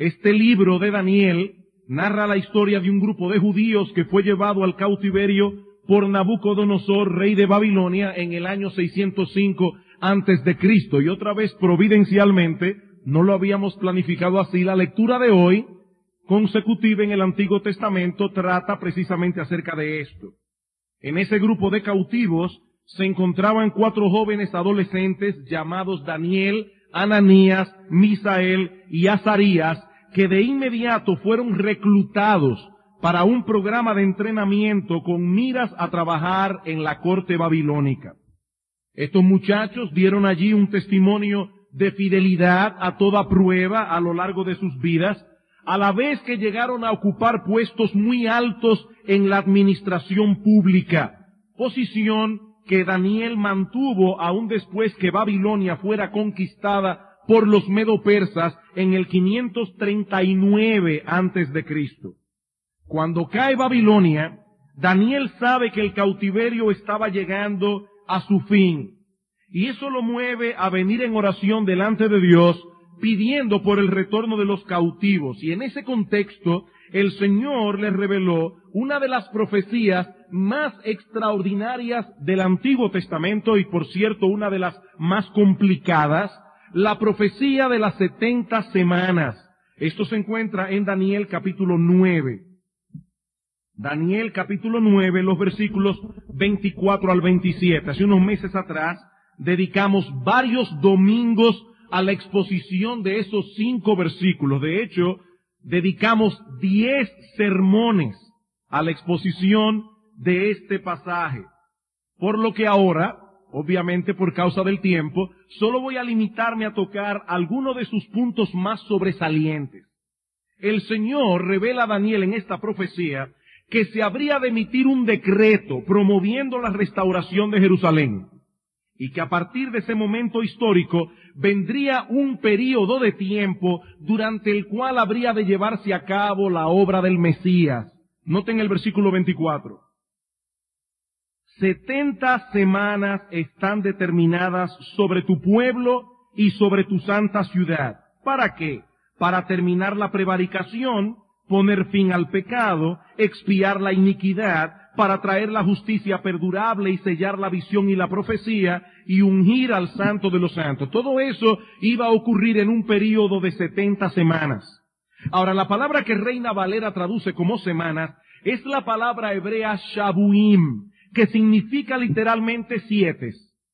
Este libro de Daniel narra la historia de un grupo de judíos que fue llevado al cautiverio por Nabucodonosor, rey de Babilonia, en el año 605 antes de Cristo. Y otra vez, providencialmente, no lo habíamos planificado así, la lectura de hoy, consecutiva en el Antiguo Testamento, trata precisamente acerca de esto. En ese grupo de cautivos se encontraban 4 jóvenes adolescentes llamados Daniel, Ananías, Misael y Azarías, que de inmediato fueron reclutados para un programa de entrenamiento con miras a trabajar en la corte babilónica. Estos muchachos dieron allí un testimonio de fidelidad a toda prueba a lo largo de sus vidas, a la vez que llegaron a ocupar puestos muy altos en la administración pública, posición que Daniel mantuvo aún después que Babilonia fuera conquistada por los medo-persas en el 539 antes de Cristo. Cuando cae Babilonia, Daniel sabe que el cautiverio estaba llegando a su fin, y eso lo mueve a venir en oración delante de Dios, pidiendo por el retorno de los cautivos. Y en ese contexto, el Señor le reveló una de las profecías más extraordinarias del Antiguo Testamento, y por cierto, una de las más complicadas, la profecía de las 70 semanas. Esto se encuentra en Daniel capítulo 9. Daniel capítulo 9, los versículos 24 al 27. Hace unos meses atrás dedicamos varios domingos a la exposición de esos 5 versículos. De hecho, dedicamos 10 sermones a la exposición de este pasaje. Por lo que ahora, obviamente por causa del tiempo, solo voy a limitarme a tocar algunos de sus puntos más sobresalientes. El Señor revela a Daniel en esta profecía que se habría de emitir un decreto promoviendo la restauración de Jerusalén, y que a partir de ese momento histórico vendría un período de tiempo durante el cual habría de llevarse a cabo la obra del Mesías. Noten el versículo 24. 70 semanas están determinadas sobre tu pueblo y sobre tu santa ciudad. ¿Para qué? Para terminar la prevaricación, poner fin al pecado, expiar la iniquidad, para traer la justicia perdurable y sellar la visión y la profecía, y ungir al Santo de los Santos. Todo eso iba a ocurrir en un período de 70 semanas. Ahora, la palabra que Reina Valera traduce como semanas es la palabra hebrea shabuim, que significa literalmente 7.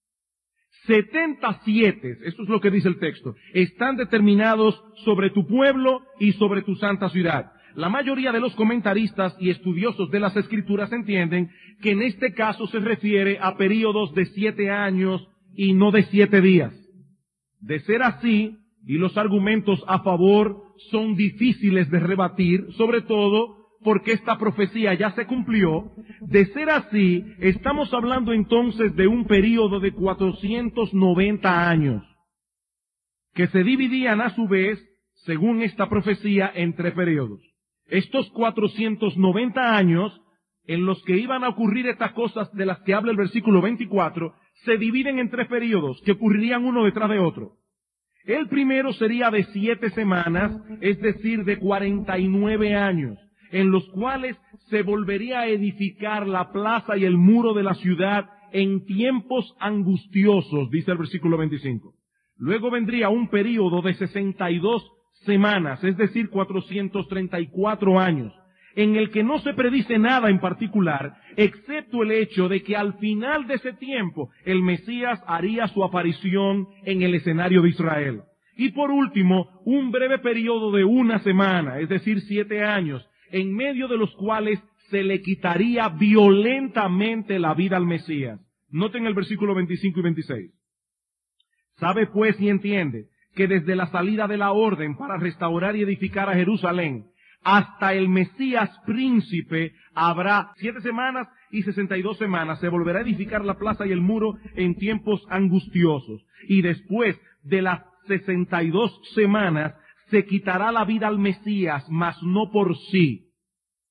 70 7, eso es lo que dice el texto, están determinados sobre tu pueblo y sobre tu santa ciudad. La mayoría de los comentaristas y estudiosos de las Escrituras entienden que en este caso se refiere a períodos de 7 años y no de 7 días. De ser así, y los argumentos a favor son difíciles de rebatir, sobre todo porque esta profecía ya se cumplió, de ser así, estamos hablando entonces de un período de 490 años, que se dividían a su vez, según esta profecía, en 3 periodos. Estos 490 años, en los que iban a ocurrir estas cosas de las que habla el versículo 24, se dividen en 3 periodos, que ocurrirían uno detrás de otro. El primero sería de 7 semanas, es decir, de 49 años, en los cuales se volvería a edificar la plaza y el muro de la ciudad en tiempos angustiosos, dice el versículo 25. Luego vendría un período de 62 semanas, es decir, 434 años, en el que no se predice nada en particular, excepto el hecho de que al final de ese tiempo el Mesías haría su aparición en el escenario de Israel. Y por último, un breve periodo de 1 semana, es decir, 7 años, en medio de los cuales se le quitaría violentamente la vida al Mesías. Noten el versículo 25 y 26. Sabe pues y entiende que desde la salida de la orden para restaurar y edificar a Jerusalén hasta el Mesías príncipe habrá 7 semanas y 62 semanas. Se volverá a edificar la plaza y el muro en tiempos angustiosos. Y después de las 62 semanas se quitará la vida al Mesías, mas no por sí.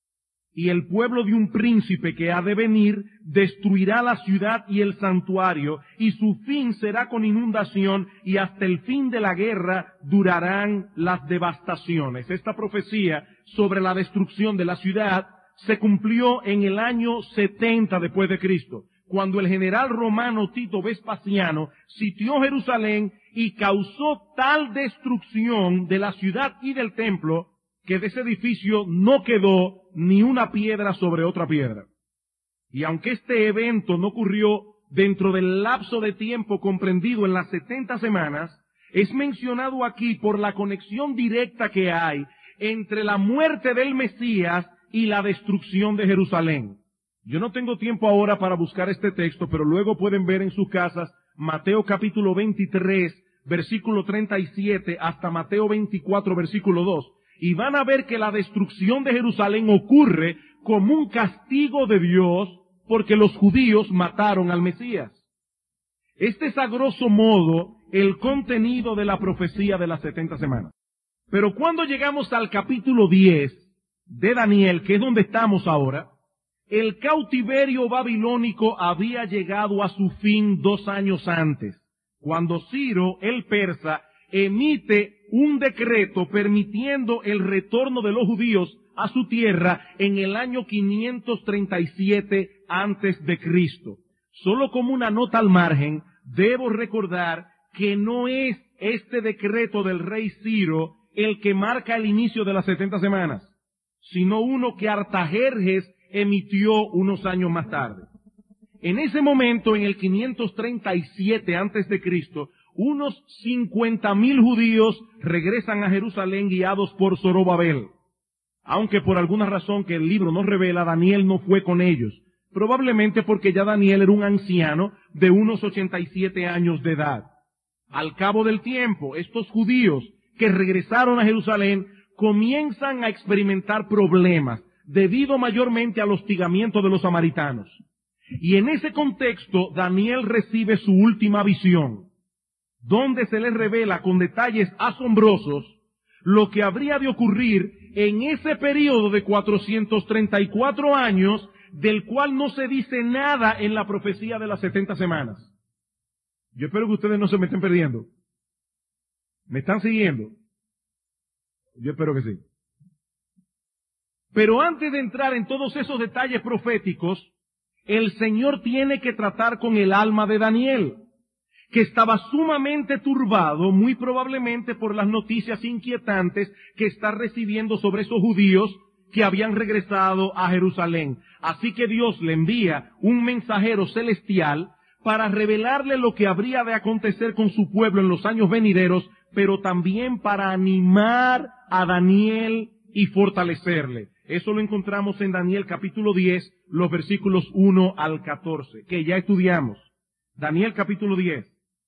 y el pueblo de un príncipe que ha de venir destruirá la ciudad y el santuario, y su fin será con inundación, y hasta el fin de la guerra durarán las devastaciones. Esta profecía sobre la destrucción de la ciudad se cumplió en el año 70 después de Cristo, cuando el general romano Tito Vespasiano sitió Jerusalén y causó tal destrucción de la ciudad y del templo que de ese edificio no quedó ni una piedra sobre otra piedra. Y aunque este evento no ocurrió dentro del lapso de tiempo comprendido en las 70 semanas, es mencionado aquí por la conexión directa que hay entre la muerte del Mesías y la destrucción de Jerusalén. Yo no tengo tiempo ahora para buscar este texto, pero luego pueden ver en sus casas Mateo capítulo 23, versículo 37, hasta Mateo 24, versículo 2. Y van a ver que la destrucción de Jerusalén ocurre como un castigo de Dios porque los judíos mataron al Mesías. Este es a grosso modo el contenido de la profecía de las 70 semanas. Pero cuando llegamos al capítulo 10 de Daniel, que es donde estamos ahora, el cautiverio babilónico había llegado a su fin 2 años antes, cuando Ciro, el persa, emite un decreto permitiendo el retorno de los judíos a su tierra en el año 537 antes de Cristo. Solo como una nota al margen, debo recordar que no es este decreto del rey Ciro el que marca el inicio de las 70 semanas, sino uno que Artajerjes emitió unos años más tarde. En ese momento, en el 537 antes de Cristo, unos 50,000 judíos regresan a Jerusalén guiados por Zorobabel. Aunque por alguna razón que el libro nos revela, Daniel no fue con ellos. Probablemente porque ya Daniel era un anciano de unos 87 años de edad. Al cabo del tiempo, estos judíos que regresaron a Jerusalén comienzan a experimentar problemas debido mayormente al hostigamiento de los samaritanos. Y en ese contexto, Daniel recibe su última visión, donde se le revela con detalles asombrosos lo que habría de ocurrir en ese periodo de 434 años, del cual no se dice nada en la profecía de las 70 semanas. Yo espero que ustedes no se me estén perdiendo. ¿Me están siguiendo? Yo espero que sí. Pero antes de entrar en todos esos detalles proféticos, el Señor tiene que tratar con el alma de Daniel, que estaba sumamente turbado, muy probablemente por las noticias inquietantes que está recibiendo sobre esos judíos que habían regresado a Jerusalén. Así que Dios le envía un mensajero celestial para revelarle lo que habría de acontecer con su pueblo en los años venideros, pero también para animar a Daniel y fortalecerle. Eso lo encontramos en Daniel capítulo 10, los versículos 1 al 14, que ya estudiamos. Daniel capítulo 10.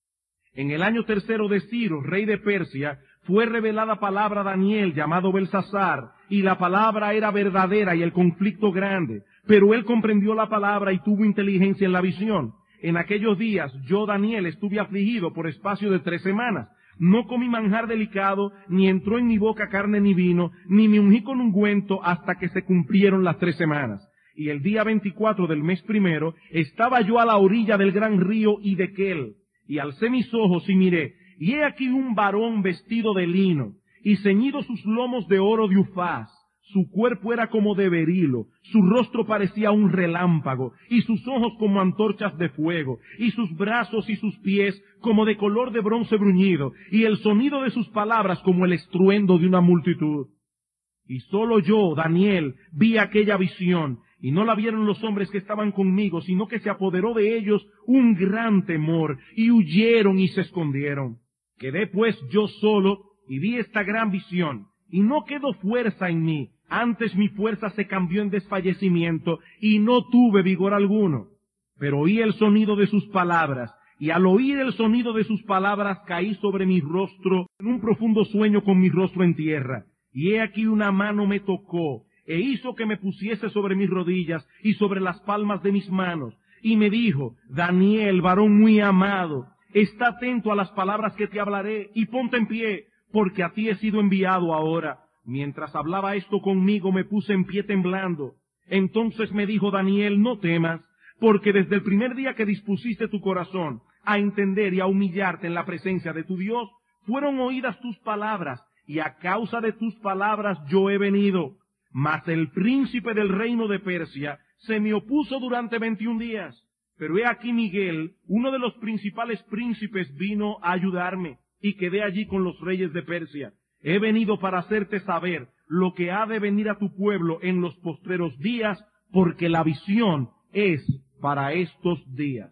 En el año 3 de Ciro, rey de Persia, fue revelada palabra a Daniel, llamado Belsasar, y la palabra era verdadera y el conflicto grande. Pero él comprendió la palabra y tuvo inteligencia en la visión. En aquellos días, yo, Daniel, estuve afligido por espacio de 3 semanas. No comí manjar delicado, ni entró en mi boca carne ni vino, ni me ungí con ungüento hasta que se cumplieron las 3 semanas. Y el día 24 del mes primero, estaba yo a la orilla del gran río Hidekel, y alcé mis ojos y miré, y he aquí un varón vestido de lino, y ceñido sus lomos de oro de Ufaz. Su cuerpo era como de berilo, su rostro parecía un relámpago, y sus ojos como antorchas de fuego, y sus brazos y sus pies como de color de bronce bruñido, y el sonido de sus palabras como el estruendo de una multitud. Y solo yo, Daniel, vi aquella visión, y no la vieron los hombres que estaban conmigo, sino que se apoderó de ellos un gran temor, y huyeron y se escondieron. Quedé pues yo solo, y vi esta gran visión, y no quedó fuerza en mí, antes mi fuerza se cambió en desfallecimiento, y no tuve vigor alguno. Pero oí el sonido de sus palabras, y al oír el sonido de sus palabras caí sobre mi rostro, en un profundo sueño con mi rostro en tierra. Y he aquí una mano me tocó, e hizo que me pusiese sobre mis rodillas y sobre las palmas de mis manos. Y me dijo, Daniel, varón muy amado, está atento a las palabras que te hablaré, y ponte en pie, porque a ti he sido enviado ahora. Mientras hablaba esto conmigo, me puse en pie temblando. Entonces me dijo Daniel, no temas, porque desde el primer día que dispusiste tu corazón a entender y a humillarte en la presencia de tu Dios, fueron oídas tus palabras, y a causa de tus palabras yo he venido. Mas el príncipe del reino de Persia se me opuso durante 21 días. Pero he aquí Miguel, uno de los principales príncipes, vino a ayudarme, y quedé allí con los reyes de Persia. He venido para hacerte saber lo que ha de venir a tu pueblo en los postreros días, porque la visión es para estos días.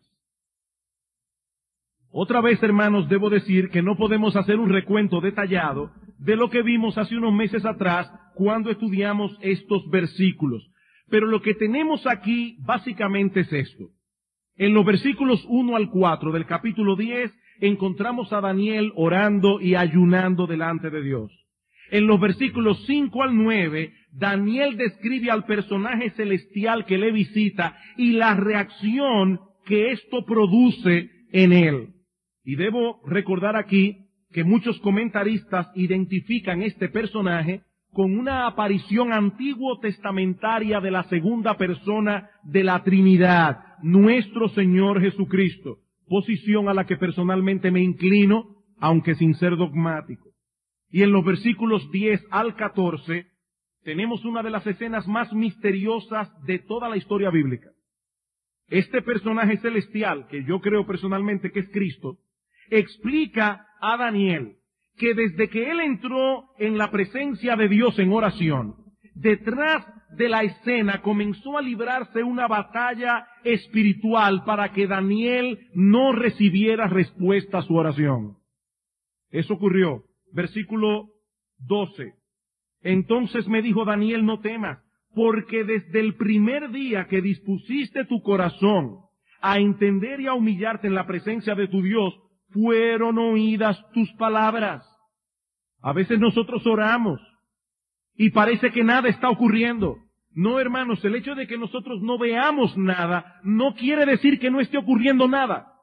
Otra vez, hermanos, debo decir que no podemos hacer un recuento detallado de lo que vimos hace unos meses atrás cuando estudiamos estos versículos. Pero lo que tenemos aquí básicamente es esto. En los versículos 1 al 4 del capítulo 10 encontramos a Daniel orando y ayunando delante de Dios. En los versículos 5 al 9, Daniel describe al personaje celestial que le visita y la reacción que esto produce en él. Y debo recordar aquí que muchos comentaristas identifican este personaje con una aparición antiguo testamentaria de la segunda persona de la Trinidad, nuestro Señor Jesucristo, posición a la que personalmente me inclino, aunque sin ser dogmático. Y en los versículos 10 al 14 tenemos una de las escenas más misteriosas de toda la historia bíblica. Este personaje celestial, que yo creo personalmente que es Cristo, explica a Daniel que desde que él entró en la presencia de Dios en oración, detrás de la escena comenzó a librarse una batalla espiritual para que Daniel no recibiera respuesta a su oración. Eso ocurrió. Versículo 12. Entonces me dijo Daniel, no temas, porque desde el primer día que dispusiste tu corazón a entender y a humillarte en la presencia de tu Dios, fueron oídas tus palabras. A veces nosotros oramos y parece que nada está ocurriendo. No, hermanos, el hecho de que nosotros no veamos nada no quiere decir que no esté ocurriendo nada.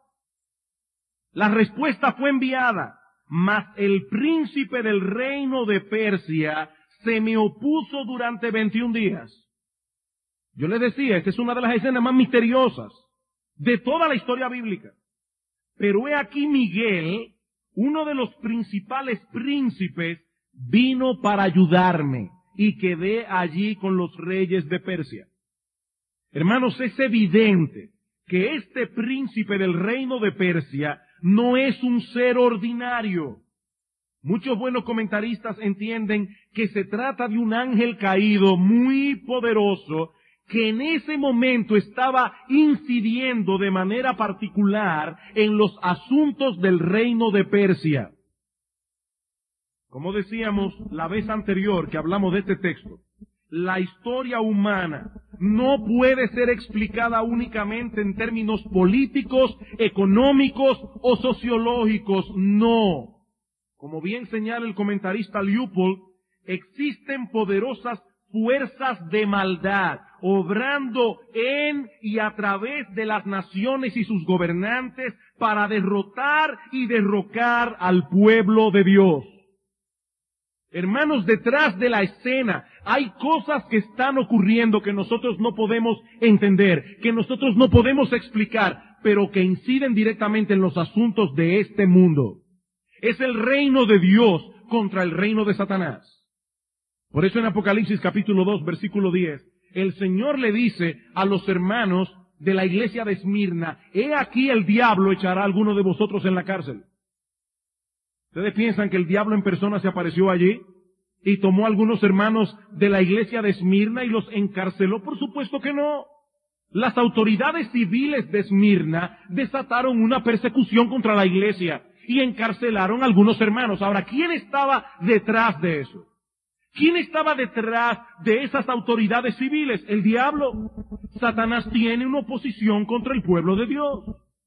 La respuesta fue enviada, mas el príncipe del reino de Persia se me opuso durante 21 días. Yo les decía, esta es una de las escenas más misteriosas de toda la historia bíblica. Pero he aquí Miguel, uno de los principales príncipes, vino para ayudarme y quedé allí con los reyes de Persia. Hermanos, es evidente que este príncipe del reino de Persia no es un ser ordinario. Muchos buenos comentaristas entienden que se trata de un ángel caído muy poderoso que en ese momento estaba incidiendo de manera particular en los asuntos del reino de Persia. Como decíamos la vez anterior que hablamos de este texto, la historia humana no puede ser explicada únicamente en términos políticos, económicos o sociológicos, no. Como bien señala el comentarista Leupold, existen poderosas fuerzas de maldad, obrando en y a través de las naciones y sus gobernantes para derrotar y derrocar al pueblo de Dios. Hermanos, detrás de la escena hay cosas que están ocurriendo que nosotros no podemos entender, que nosotros no podemos explicar, pero que inciden directamente en los asuntos de este mundo. Es el reino de Dios contra el reino de Satanás. Por eso en Apocalipsis capítulo 2, versículo 10, el Señor le dice a los hermanos de la iglesia de Esmirna, he aquí el diablo echará a alguno de vosotros en la cárcel. ¿Ustedes piensan que el diablo en persona se apareció allí y tomó a algunos hermanos de la iglesia de Esmirna y los encarceló? Por supuesto que no. Las autoridades civiles de Esmirna desataron una persecución contra la iglesia y encarcelaron a algunos hermanos. Ahora, ¿quién estaba detrás de eso? ¿Quién estaba detrás de esas autoridades civiles? El diablo. Satanás tiene una oposición contra el pueblo de Dios.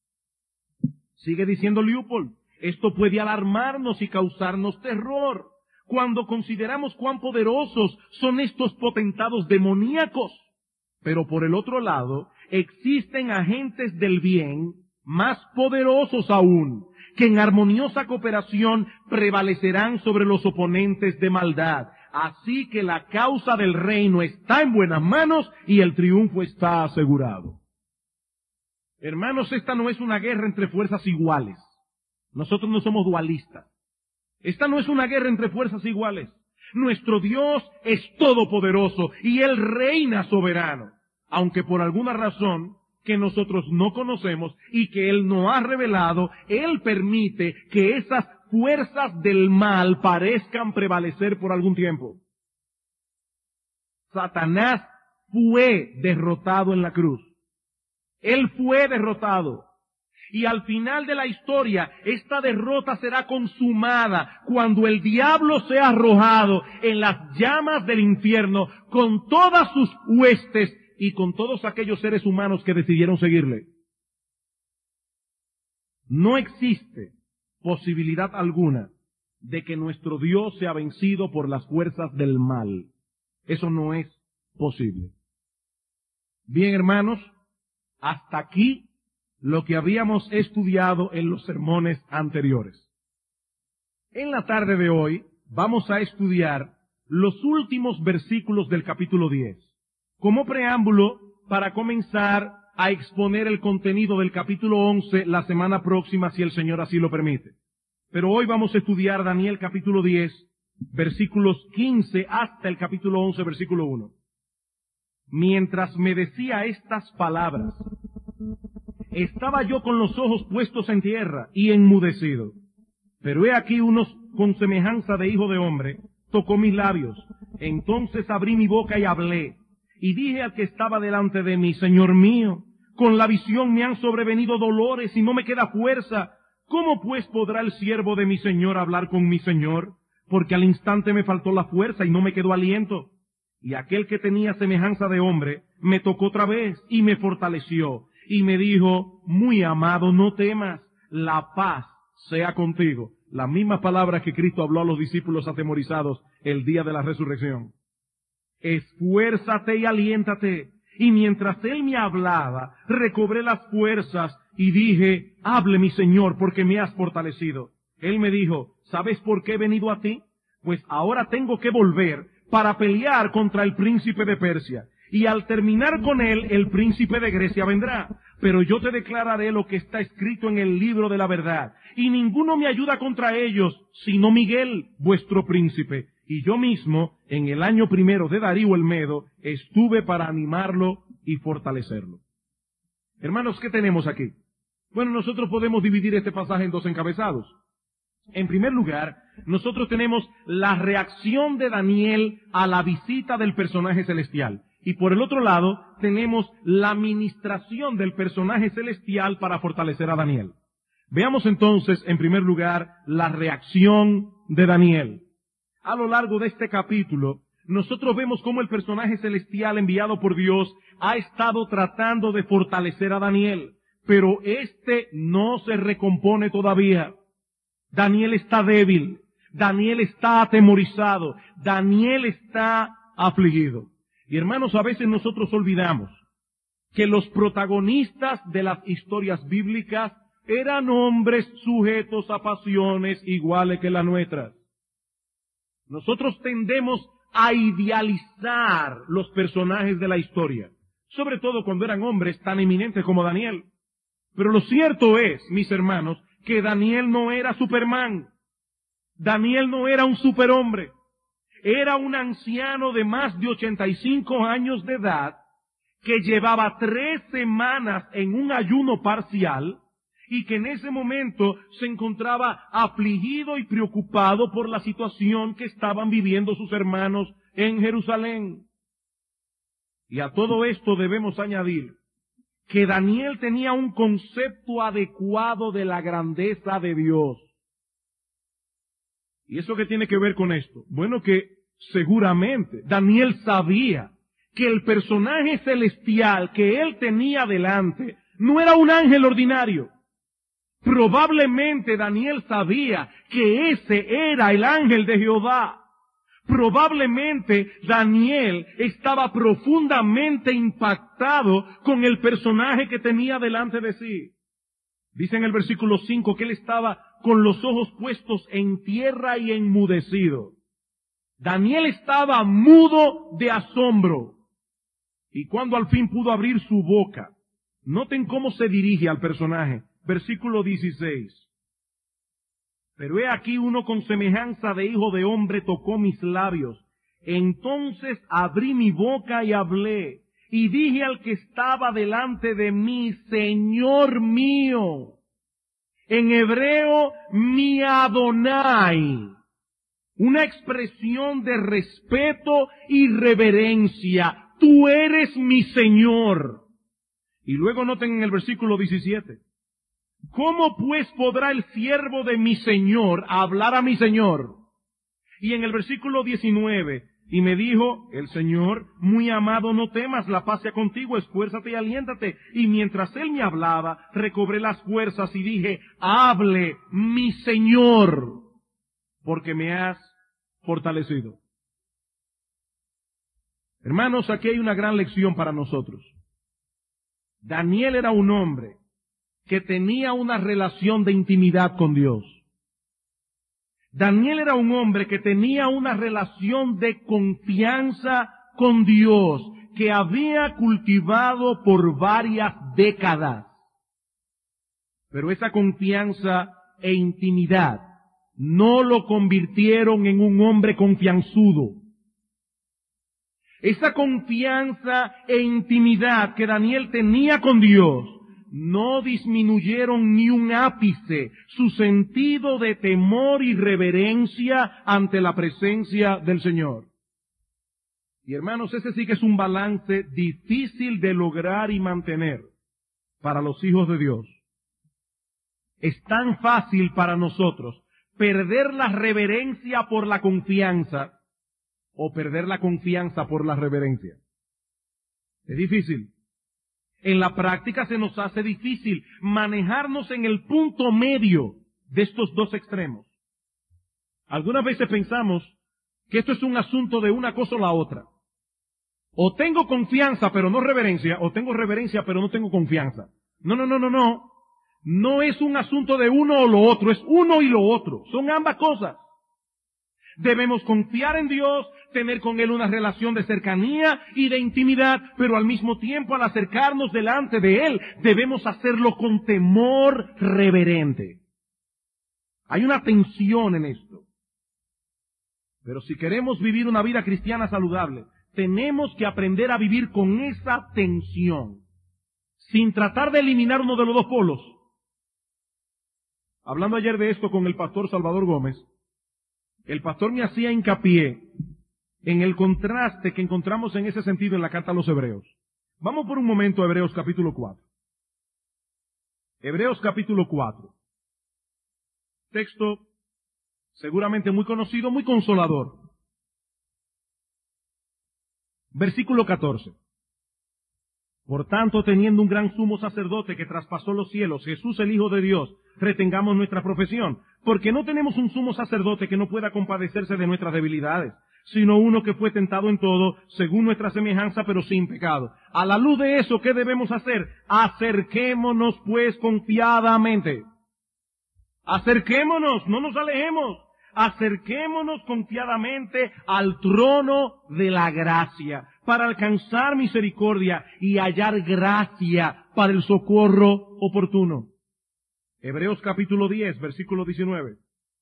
Sigue diciendo Leupold, esto puede alarmarnos y causarnos terror cuando consideramos cuán poderosos son estos potentados demoníacos. Pero por el otro lado, existen agentes del bien más poderosos aún, que en armoniosa cooperación prevalecerán sobre los oponentes de maldad. Así que la causa del reino está en buenas manos y el triunfo está asegurado. Hermanos, esta no es una guerra entre fuerzas iguales. Nosotros no somos dualistas. Esta no es una guerra entre fuerzas iguales. Nuestro Dios es todopoderoso y Él reina soberano, aunque por alguna razón que nosotros no conocemos y que Él no ha revelado, Él permite que esas fuerzas del mal parezcan prevalecer por algún tiempo. Satanás fue derrotado en la cruz. Él fue derrotado. Y al final de la historia, esta derrota será consumada cuando el diablo sea arrojado en las llamas del infierno con todas sus huestes y con todos aquellos seres humanos que decidieron seguirle. No existe posibilidad alguna de que nuestro Dios sea vencido por las fuerzas del mal. Eso no es posible. Bien, hermanos, hasta aquí lo que habíamos estudiado en los sermones anteriores. En la tarde de hoy vamos a estudiar los últimos versículos del capítulo 10, como preámbulo para comenzar a exponer el contenido del capítulo 11 la semana próxima, si el Señor así lo permite. Pero hoy vamos a estudiar Daniel capítulo 10, versículos 15 hasta el capítulo 11, versículo 1. Mientras me decía estas palabras, estaba yo con los ojos puestos en tierra y enmudecido. Pero he aquí unos con semejanza de hijo de hombre, tocó mis labios. Entonces abrí mi boca y hablé. Y dije al que estaba delante de mí, Señor mío, con la visión me han sobrevenido dolores y no me queda fuerza. ¿Cómo pues podrá el siervo de mi Señor hablar con mi Señor? Porque al instante me faltó la fuerza y no me quedó aliento. Y aquel que tenía semejanza de hombre me tocó otra vez y me fortaleció. Y me dijo, muy amado, no temas, la paz sea contigo. Las mismas palabras que Cristo habló a los discípulos atemorizados el día de la resurrección. Esfuérzate y aliéntate. Y mientras él me hablaba, recobré las fuerzas y dije, hable mi Señor, porque me has fortalecido. Él me dijo, ¿sabes por qué he venido a ti? Pues ahora tengo que volver para pelear contra el príncipe de Persia. Y al terminar con él, el príncipe de Grecia vendrá. Pero yo te declararé lo que está escrito en el libro de la verdad. Y ninguno me ayuda contra ellos, sino Miguel, vuestro príncipe. Y yo mismo, en el año primero de Darío el Medo, estuve para animarlo y fortalecerlo. Hermanos, ¿qué tenemos aquí? Bueno, nosotros podemos dividir este pasaje en dos encabezados. En primer lugar, nosotros tenemos la reacción de Daniel a la visita del personaje celestial. Y por el otro lado, tenemos la ministración del personaje celestial para fortalecer a Daniel. Veamos entonces, en primer lugar, la reacción de Daniel. A lo largo de este capítulo, nosotros vemos cómo el personaje celestial enviado por Dios ha estado tratando de fortalecer a Daniel, pero este no se recompone todavía. Daniel está débil, Daniel está atemorizado, Daniel está afligido. Y hermanos, a veces nosotros olvidamos que los protagonistas de las historias bíblicas eran hombres sujetos a pasiones iguales que las nuestras. Nosotros tendemos a idealizar los personajes de la historia, sobre todo cuando eran hombres tan eminentes como Daniel. Pero lo cierto es, mis hermanos, que Daniel no era Superman. Daniel no era un superhombre. Era un anciano de más de 85 años de edad que llevaba 3 semanas en un ayuno parcial y que en ese momento se encontraba afligido y preocupado por la situación que estaban viviendo sus hermanos en Jerusalén. Y a todo esto debemos añadir que Daniel tenía un concepto adecuado de la grandeza de Dios. ¿Y eso qué tiene que ver con esto? Bueno, que seguramente Daniel sabía que el personaje celestial que él tenía delante no era un ángel ordinario. Probablemente Daniel sabía que ese era el ángel de Jehová. Probablemente Daniel estaba profundamente impactado con el personaje que tenía delante de sí. Dice en el versículo 5 que él estaba con los ojos puestos en tierra y enmudecido. Daniel estaba mudo de asombro. Y cuando al fin pudo abrir su boca, noten cómo se dirige al personaje. Versículo 16. Pero he aquí uno con semejanza de hijo de hombre tocó mis labios. Entonces abrí mi boca y hablé. Y dije al que estaba delante de mí, Señor mío. En hebreo, mi Adonai. Una expresión de respeto y reverencia. Tú eres mi Señor. Y luego noten en el versículo 17. ¿Cómo pues podrá el siervo de mi Señor hablar a mi Señor? Y en el versículo 19, y me dijo el Señor, muy amado, no temas, la paz sea contigo, esfuérzate y aliéntate. Y mientras él me hablaba, recobré las fuerzas y dije, hable mi Señor, porque me has fortalecido. Hermanos, aquí hay una gran lección para nosotros. Daniel era un hombre que tenía una relación de intimidad con Dios. Daniel era un hombre que tenía una relación de confianza con Dios, que había cultivado por varias décadas. Pero esa confianza e intimidad no lo convirtieron en un hombre confianzudo. Esa confianza e intimidad que Daniel tenía con Dios no disminuyeron ni un ápice su sentido de temor y reverencia ante la presencia del Señor. Y hermanos, ese sí que es un balance difícil de lograr y mantener para los hijos de Dios. Es tan fácil para nosotros perder la reverencia por la confianza o perder la confianza por la reverencia. Es difícil. En la práctica se nos hace difícil manejarnos en el punto medio de estos dos extremos. Algunas veces pensamos que esto es un asunto de una cosa o la otra. O tengo confianza pero no reverencia, o tengo reverencia pero no tengo confianza. No. No es un asunto de uno o lo otro, es uno y lo otro. Son ambas cosas. Debemos confiar en Dios, tener con Él una relación de cercanía y de intimidad, pero al mismo tiempo al acercarnos delante de Él, debemos hacerlo con temor reverente. Hay una tensión en esto. Pero si queremos vivir una vida cristiana saludable, tenemos que aprender a vivir con esa tensión, sin tratar de eliminar uno de los dos polos. Hablando ayer de esto con el pastor Salvador Gómez, el pastor me hacía hincapié en el contraste que encontramos en ese sentido en la carta a los Hebreos. Vamos por un momento a Hebreos capítulo 4. Hebreos capítulo 4. Texto seguramente muy conocido, muy consolador. Versículo 14. Por tanto, teniendo un gran sumo sacerdote que traspasó los cielos, Jesús el Hijo de Dios, retengamos nuestra profesión, porque no tenemos un sumo sacerdote que no pueda compadecerse de nuestras debilidades, sino uno que fue tentado en todo, según nuestra semejanza, pero sin pecado. A la luz de eso, ¿qué debemos hacer? Acerquémonos pues confiadamente. Acerquémonos, no nos alejemos. Acerquémonos confiadamente al trono de la gracia, para alcanzar misericordia y hallar gracia para el socorro oportuno. Hebreos capítulo 10, versículo 19.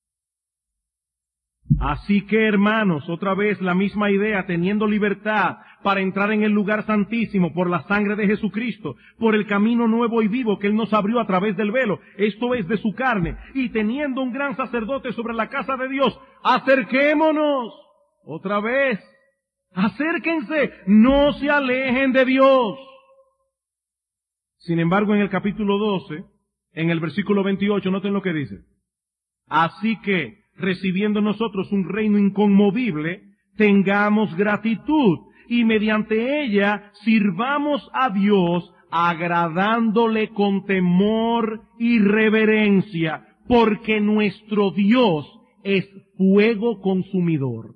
Así que, hermanos, otra vez la misma idea, teniendo libertad para entrar en el lugar santísimo por la sangre de Jesucristo, por el camino nuevo y vivo que Él nos abrió a través del velo, esto es de su carne, y teniendo un gran sacerdote sobre la casa de Dios, acerquémonos, otra vez, acérquense, no se alejen de Dios. Sin embargo, en el capítulo 12, en el versículo 28, noten lo que dice. Así que, recibiendo nosotros un reino inconmovible, tengamos gratitud y mediante ella sirvamos a Dios agradándole con temor y reverencia, porque nuestro Dios es fuego consumidor.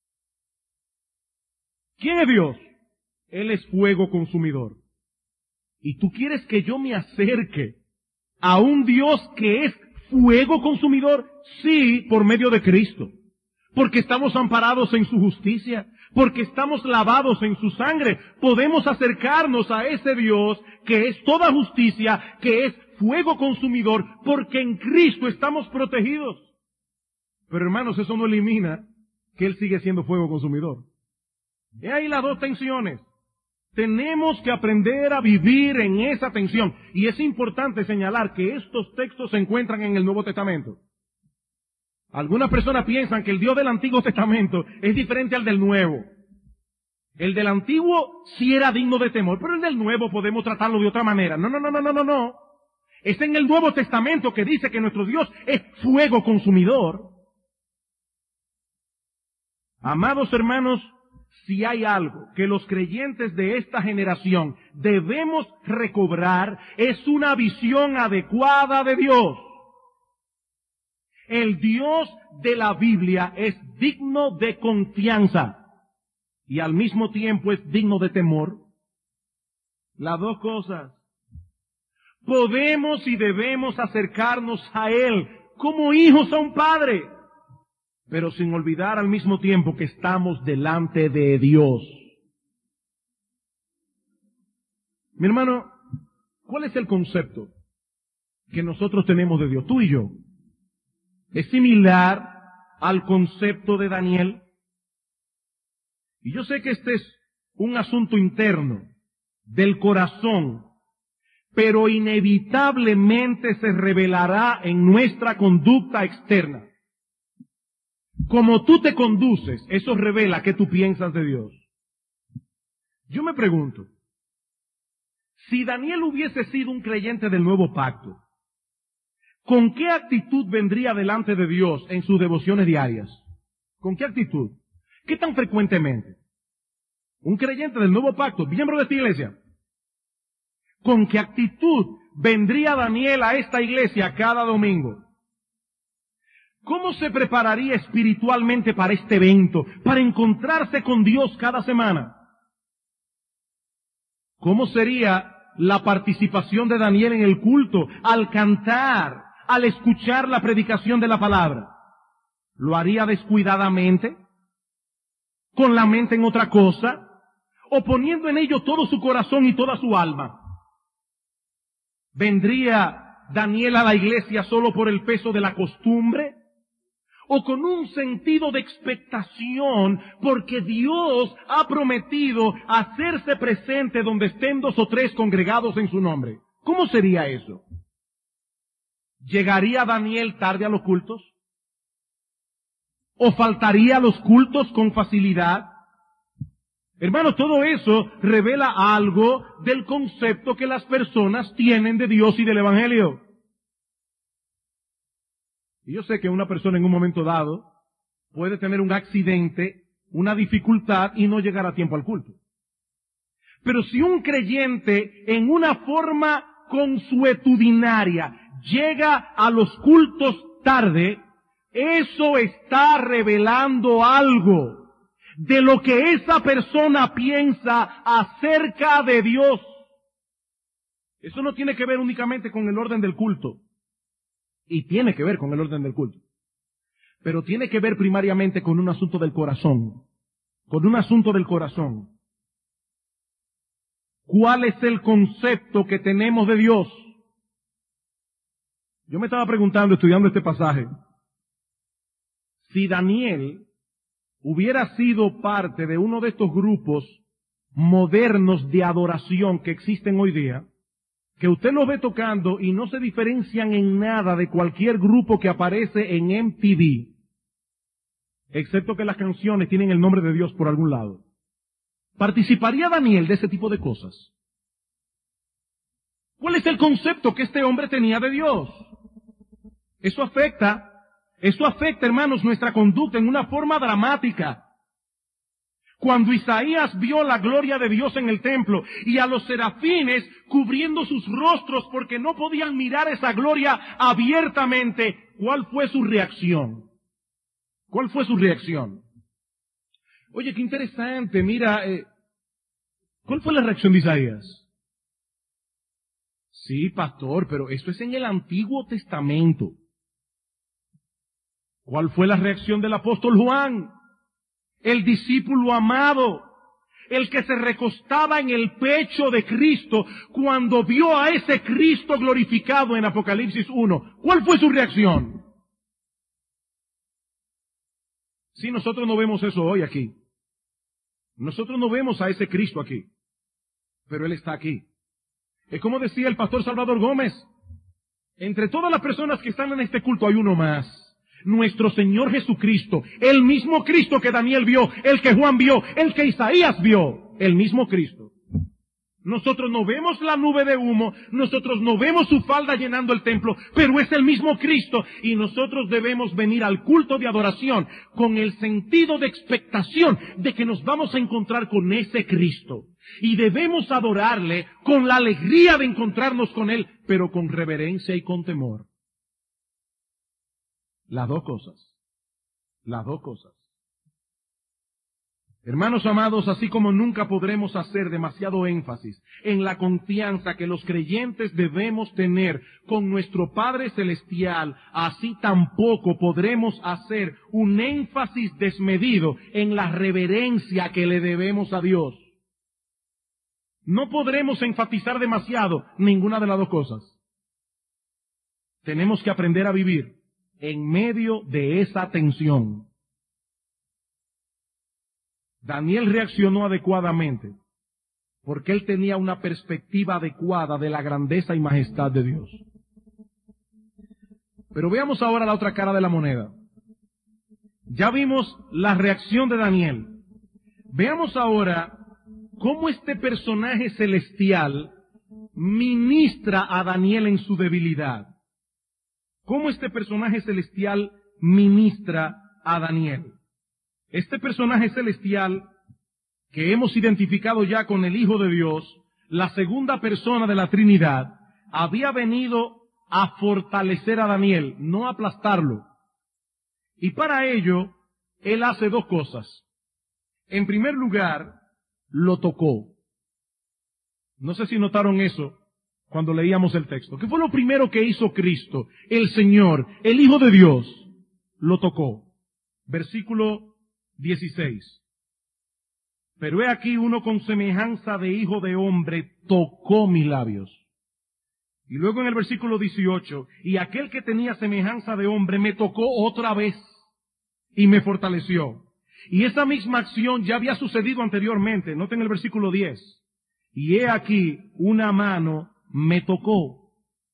¿Quién es Dios? Él es fuego consumidor. ¿Y tú quieres que yo me acerque a un Dios que es fuego consumidor? Sí, por medio de Cristo. porque estamos amparados en su justicia, porque estamos lavados en su sangre. Podemos acercarnos a ese Dios que es toda justicia, que es fuego consumidor, porque en Cristo estamos protegidos. Pero hermanos, eso no elimina que Él sigue siendo fuego consumidor. Y ahí las dos tensiones. Tenemos que aprender a vivir en esa tensión. Y es importante señalar que estos textos se encuentran en el Nuevo Testamento. Algunas personas piensan que el Dios del Antiguo Testamento es diferente al del Nuevo. El del Antiguo sí era digno de temor, pero el del Nuevo podemos tratarlo de otra manera. No. Es en el Nuevo Testamento que dice que nuestro Dios es fuego consumidor. Amados hermanos, si hay algo que los creyentes de esta generación debemos recobrar, es una visión adecuada de Dios. El Dios de la Biblia es digno de confianza y al mismo tiempo es digno de temor. Las dos cosas. Podemos y debemos acercarnos a Él como hijos a un padre, pero sin olvidar al mismo tiempo que estamos delante de Dios. Mi hermano, ¿cuál es el concepto que nosotros tenemos de Dios, tú y yo? Es similar al concepto de Daniel. Y yo sé que este es un asunto interno, del corazón, pero inevitablemente se revelará en nuestra conducta externa. Como tú te conduces, eso revela qué tú piensas de Dios. Yo me pregunto, si Daniel hubiese sido un creyente del nuevo pacto, ¿con qué actitud vendría delante de Dios en sus devociones diarias? ¿Con qué actitud? ¿Qué tan frecuentemente? Un creyente del nuevo pacto, miembro de esta iglesia. ¿Con qué actitud vendría Daniel a esta iglesia cada domingo? ¿Cómo se prepararía espiritualmente para este evento, para encontrarse con Dios cada semana? ¿Cómo sería la participación de Daniel en el culto, al cantar, al escuchar la predicación de la palabra? ¿Lo haría descuidadamente? ¿Con la mente en otra cosa? ¿O poniendo en ello todo su corazón y toda su alma? ¿Vendría Daniel a la iglesia solo por el peso de la costumbre? ¿O con un sentido de expectación porque Dios ha prometido hacerse presente donde estén 2 o 3 congregados en su nombre? ¿Cómo sería eso? ¿Llegaría Daniel tarde a los cultos? ¿O faltaría a los cultos con facilidad? Hermanos, todo eso revela algo del concepto que las personas tienen de Dios y del Evangelio. Y yo sé que una persona en un momento dado puede tener un accidente, una dificultad y no llegar a tiempo al culto. Pero si un creyente en una forma consuetudinaria llega a los cultos tarde, eso está revelando algo de lo que esa persona piensa acerca de Dios. Eso no tiene que ver únicamente con el orden del culto. Y tiene que ver con el orden del culto. Pero tiene que ver primariamente con un asunto del corazón. Con un asunto del corazón. ¿Cuál es el concepto que tenemos de Dios? Yo me estaba preguntando, estudiando este pasaje, si Daniel hubiera sido parte de uno de estos grupos modernos de adoración que existen hoy día, que usted los ve tocando y no se diferencian en nada de cualquier grupo que aparece en MTV, excepto que las canciones tienen el nombre de Dios por algún lado. ¿Participaría Daniel de ese tipo de cosas? ¿Cuál es el concepto que este hombre tenía de Dios? Eso afecta, hermanos, nuestra conducta en una forma dramática. Cuando Isaías vio la gloria de Dios en el templo y a los serafines cubriendo sus rostros porque no podían mirar esa gloria abiertamente, ¿cuál fue su reacción? ¿Cuál fue su reacción? Oye, qué interesante, mira, ¿cuál fue la reacción de Isaías? Sí, pastor, pero eso es en el Antiguo Testamento. ¿Cuál fue la reacción del apóstol Juan? El discípulo amado, el que se recostaba en el pecho de Cristo cuando vio a ese Cristo glorificado en Apocalipsis 1. ¿Cuál fue su reacción? Si nosotros no vemos eso hoy aquí. Nosotros no vemos a ese Cristo aquí. Pero Él está aquí. Es como decía el pastor Salvador Gómez. Entre todas las personas que están en este culto hay uno más. Nuestro Señor Jesucristo, el mismo Cristo que Daniel vio, el que Juan vio, el que Isaías vio, el mismo Cristo. Nosotros no vemos la nube de humo, nosotros no vemos su falda llenando el templo, pero es el mismo Cristo y nosotros debemos venir al culto de adoración con el sentido de expectación de que nos vamos a encontrar con ese Cristo. Y debemos adorarle con la alegría de encontrarnos con Él, pero con reverencia y con temor. Las dos cosas. Las dos cosas. Hermanos amados, así como nunca podremos hacer demasiado énfasis en la confianza que los creyentes debemos tener con nuestro Padre Celestial, así tampoco podremos hacer un énfasis desmedido en la reverencia que le debemos a Dios. No podremos enfatizar demasiado ninguna de las dos cosas. Tenemos que aprender a vivir en medio de esa tensión. Daniel reaccionó adecuadamente porque él tenía una perspectiva adecuada de la grandeza y majestad de Dios. Pero veamos ahora la otra cara de la moneda. Ya vimos la reacción de Daniel. Veamos ahora cómo este personaje celestial ministra a Daniel en su debilidad. ¿Cómo este personaje celestial ministra a Daniel? Este personaje celestial que hemos identificado ya con el Hijo de Dios, la segunda persona de la Trinidad, había venido a fortalecer a Daniel, no a aplastarlo. Y para ello, él hace dos cosas. En primer lugar, lo tocó. No sé si notaron eso cuando leíamos el texto. ¿Qué fue lo primero que hizo Cristo, el Señor, el Hijo de Dios? Lo tocó. Versículo 16. Pero he aquí uno con semejanza de hijo de hombre tocó mis labios. Y luego en el versículo 18, y aquel que tenía semejanza de hombre me tocó otra vez y me fortaleció. Y esa misma acción ya había sucedido anteriormente. Noten el versículo 10. Y he aquí una mano me tocó.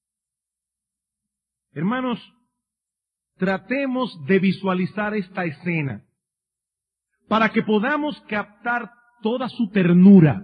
Hermanos, tratemos de visualizar esta escena para que podamos captar toda su ternura.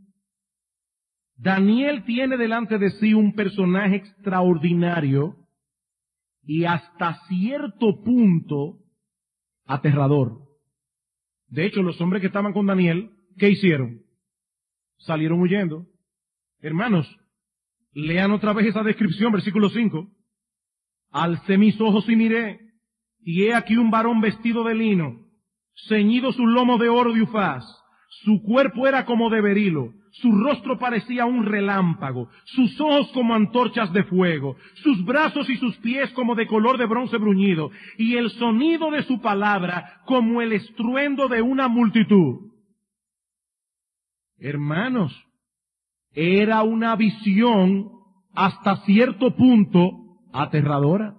Daniel tiene delante de sí un personaje extraordinario y hasta cierto punto aterrador. De hecho, los hombres que estaban con Daniel, ¿qué hicieron? Salieron huyendo. Hermanos, lean otra vez esa descripción, versículo 5. Alcé mis ojos y miré, y he aquí un varón vestido de lino, ceñido sus lomos de oro de Ufaz. Su cuerpo era como de berilo, su rostro parecía un relámpago, sus ojos como antorchas de fuego, sus brazos y sus pies como de color de bronce bruñido, y el sonido de su palabra como el estruendo de una multitud. Hermanos, era una visión hasta cierto punto aterradora.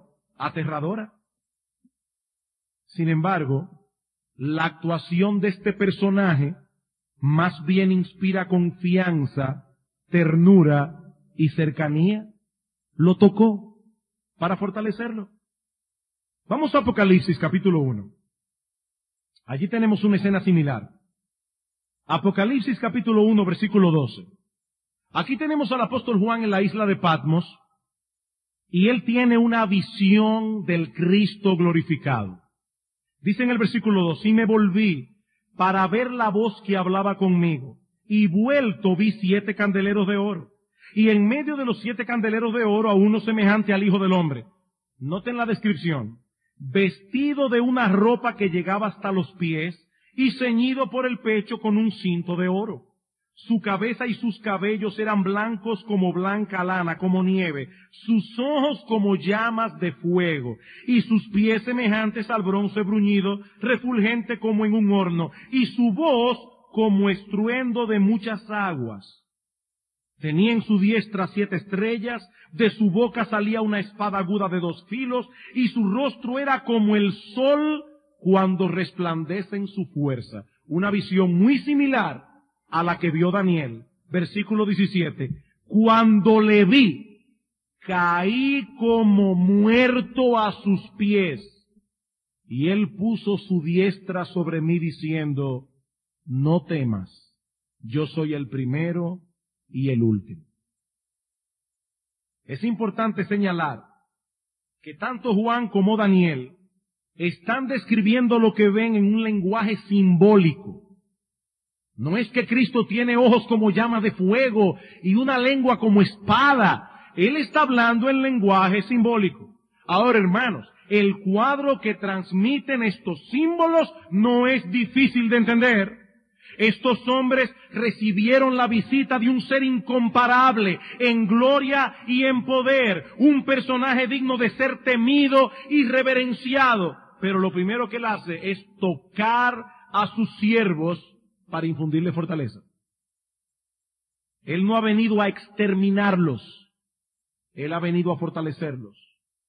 Sin embargo, la actuación de este personaje más bien inspira confianza, ternura y cercanía. Lo tocó para fortalecerlo. Vamos a Apocalipsis capítulo 1. Allí tenemos una escena similar. Apocalipsis capítulo 1 versículo 12. Aquí tenemos al apóstol Juan en la isla de Patmos y él tiene una visión del Cristo glorificado. Dice en el versículo 2, y me volví para ver la voz que hablaba conmigo, y vuelto vi 7 candeleros de oro, y en medio de los 7 candeleros de oro a uno semejante al Hijo del Hombre. Noten la descripción, vestido de una ropa que llegaba hasta los pies, y ceñido por el pecho con un cinto de oro. Su cabeza y sus cabellos eran blancos como blanca lana, como nieve, sus ojos como llamas de fuego, y sus pies semejantes al bronce bruñido, refulgente como en un horno, y su voz como estruendo de muchas aguas. Tenía en su diestra 7 estrellas, de su boca salía una espada aguda de 2 filos, y su rostro era como el sol cuando resplandece en su fuerza. Una visión muy similar a la que vio Daniel. Versículo 17. Cuando le vi, caí como muerto a sus pies, y él puso su diestra sobre mí diciendo, no temas, yo soy el primero y el último. Es importante señalar que tanto Juan como Daniel están describiendo lo que ven en un lenguaje simbólico. No es que Cristo tiene ojos como llamas de fuego y una lengua como espada. Él está hablando en lenguaje simbólico. Ahora, hermanos, el cuadro que transmiten estos símbolos no es difícil de entender. Estos hombres recibieron la visita de un ser incomparable en gloria y en poder, un personaje digno de ser temido y reverenciado. Pero lo primero que él hace es tocar a sus siervos para infundirle fortaleza. Él no ha venido a exterminarlos, Él ha venido a fortalecerlos.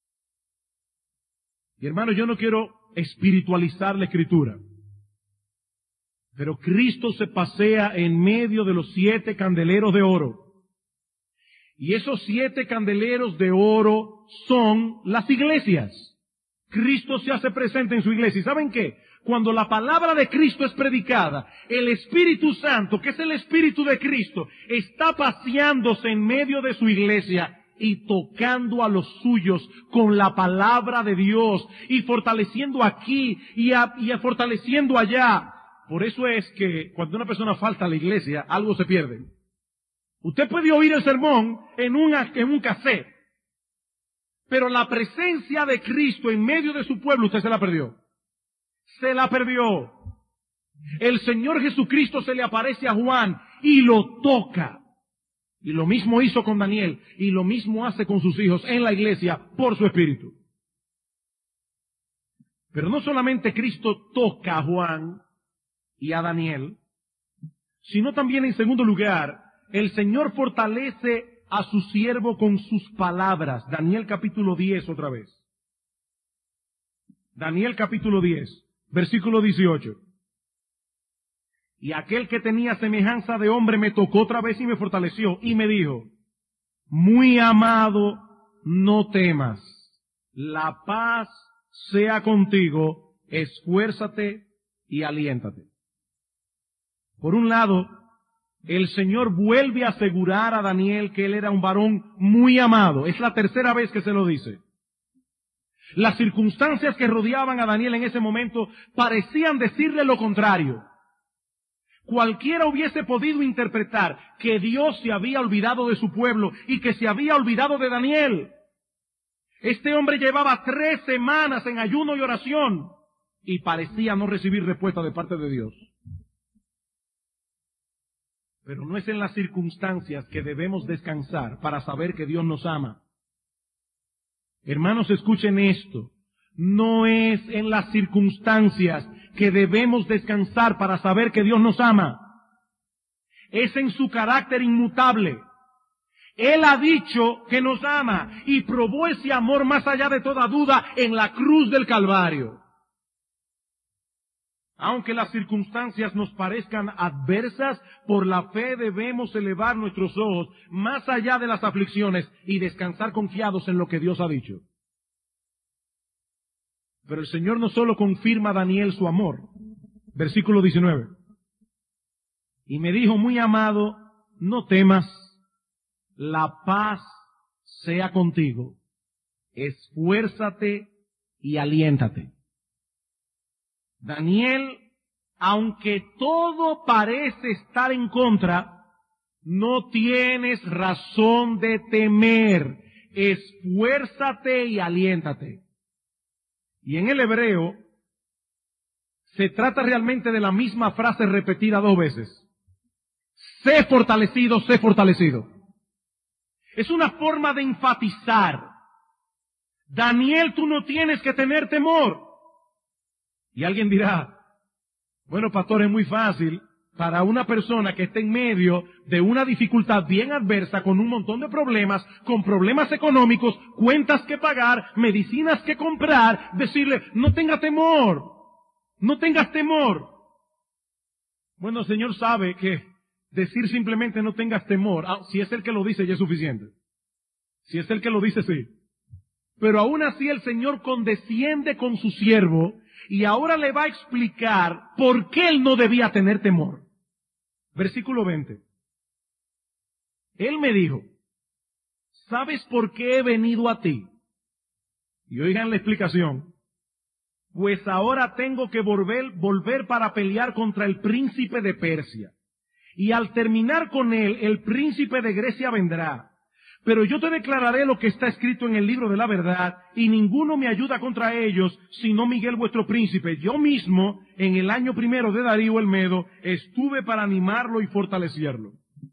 Y hermanos, yo no quiero espiritualizar la Escritura, pero Cristo se pasea en medio de los 7 candeleros de oro. Y esos 7 candeleros de oro son las iglesias. Cristo se hace presente en su iglesia. ¿Y saben qué? Cuando la palabra de Cristo es predicada, el Espíritu Santo, que es el Espíritu de Cristo, está paseándose en medio de su iglesia y tocando a los suyos con la palabra de Dios y fortaleciendo aquí y fortaleciendo allá. Por eso es que cuando una persona falta a la iglesia, algo se pierde. Usted puede oír el sermón en un cassette, pero la presencia de Cristo en medio de su pueblo, usted se la perdió. Se la perdió. El Señor Jesucristo se le aparece a Juan y lo toca. Y lo mismo hizo con Daniel, y lo mismo hace con sus hijos en la iglesia por su Espíritu. Pero no solamente Cristo toca a Juan y a Daniel, sino también en segundo lugar, el Señor fortalece a su siervo con sus palabras. Daniel capítulo 10 otra vez. Daniel capítulo 10, versículo 18. Y aquel que tenía semejanza de hombre me tocó otra vez y me fortaleció y me dijo, muy amado, no temas, la paz sea contigo, esfuérzate y aliéntate. Por un lado, el Señor vuelve a asegurar a Daniel que él era un varón muy amado. Es la tercera vez que se lo dice. Las circunstancias que rodeaban a Daniel en ese momento parecían decirle lo contrario. Cualquiera hubiese podido interpretar que Dios se había olvidado de su pueblo y que se había olvidado de Daniel. Este hombre llevaba 3 semanas en ayuno y oración y parecía no recibir respuesta de parte de Dios. Pero no es en las circunstancias que debemos descansar para saber que Dios nos ama. Hermanos, escuchen esto. No es en las circunstancias que debemos descansar para saber que Dios nos ama. Es en su carácter inmutable. Él ha dicho que nos ama y probó ese amor más allá de toda duda en la cruz del Calvario. Aunque las circunstancias nos parezcan adversas, por la fe debemos elevar nuestros ojos más allá de las aflicciones y descansar confiados en lo que Dios ha dicho. Pero el Señor no solo confirma a Daniel su amor. Versículo 19. Y me dijo, muy amado, no temas, la paz sea contigo, esfuérzate y aliéntate. Daniel, aunque todo parece estar en contra, no tienes razón de temer, esfuérzate y aliéntate. Y en el hebreo, se trata realmente de la misma frase repetida 2 veces. sé fortalecido, sé fortalecido. Es una forma de enfatizar. Daniel, tú no tienes que tener temor. Y alguien dirá, bueno, pastor, es muy fácil para una persona que esté en medio de una dificultad bien adversa, con un montón de problemas, con problemas económicos, cuentas que pagar, medicinas que comprar, decirle, no tenga temor, no tengas temor. Bueno, el Señor sabe que decir simplemente no tengas temor, si es el que lo dice ya es suficiente. Si es el que lo dice, sí. Pero aún así el Señor condesciende con su siervo y ahora le va a explicar por qué él no debía tener temor. Versículo 20. Él me dijo, ¿sabes por qué he venido a ti? Y oigan la explicación. Pues ahora tengo que volver para pelear contra el príncipe de Persia. Y al terminar con él, el príncipe de Grecia vendrá. Pero yo te declararé lo que está escrito en el libro de la verdad, y ninguno me ayuda contra ellos, sino Miguel vuestro príncipe. Yo mismo, en el año 1 de Darío el Medo, estuve para animarlo y fortalecerlo.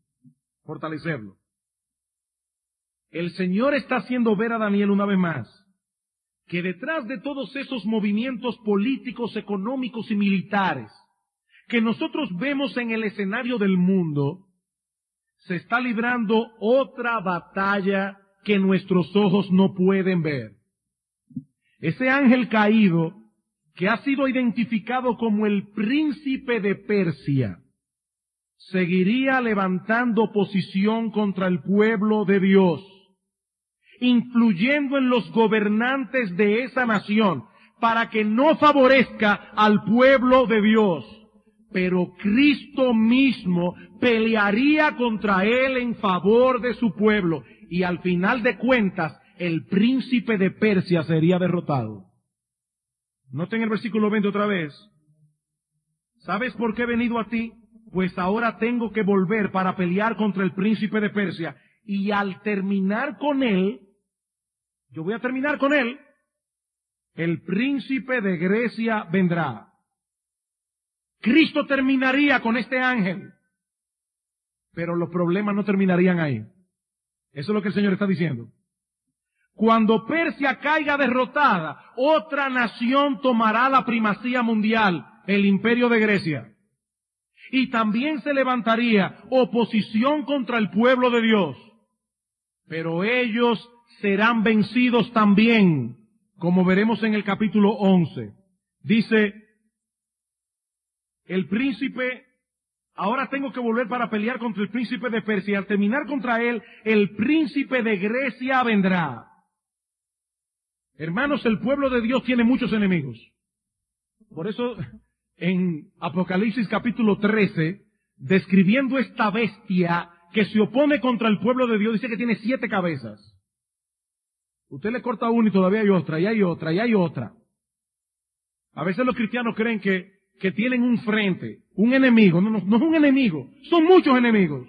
El Señor está haciendo ver a Daniel una vez más que detrás de todos esos movimientos políticos, económicos y militares que nosotros vemos en el escenario del mundo, se está librando otra batalla que nuestros ojos no pueden ver. Ese ángel caído, que ha sido identificado como el príncipe de Persia, seguiría levantando oposición contra el pueblo de Dios, influyendo en los gobernantes de esa nación, para que no favorezca al pueblo de Dios. Pero Cristo mismo pelearía contra él en favor de su pueblo. Y al final de cuentas, el príncipe de Persia sería derrotado. Noten el versículo 20 otra vez. ¿Sabes por qué he venido a ti? Pues ahora tengo que volver para pelear contra el príncipe de Persia. Y al terminar con él, yo voy a terminar con él, el príncipe de Grecia vendrá. Cristo terminaría con este ángel, pero los problemas no terminarían ahí. Eso es lo que el Señor está diciendo. Cuando Persia caiga derrotada, otra nación tomará la primacía mundial, el imperio de Grecia. Y también se levantaría oposición contra el pueblo de Dios. Pero ellos serán vencidos también, como veremos en el capítulo 11. Dice, el príncipe, ahora tengo que volver para pelear contra el príncipe de Persia, y al terminar contra él, el príncipe de Grecia vendrá. Hermanos, el pueblo de Dios tiene muchos enemigos. Por eso, en Apocalipsis capítulo 13, describiendo esta bestia que se opone contra el pueblo de Dios, dice que tiene 7 cabezas. Usted le corta una y todavía hay otra, y hay otra, y hay otra. A veces los cristianos creen que tienen un frente, un enemigo. No es un enemigo, son muchos enemigos.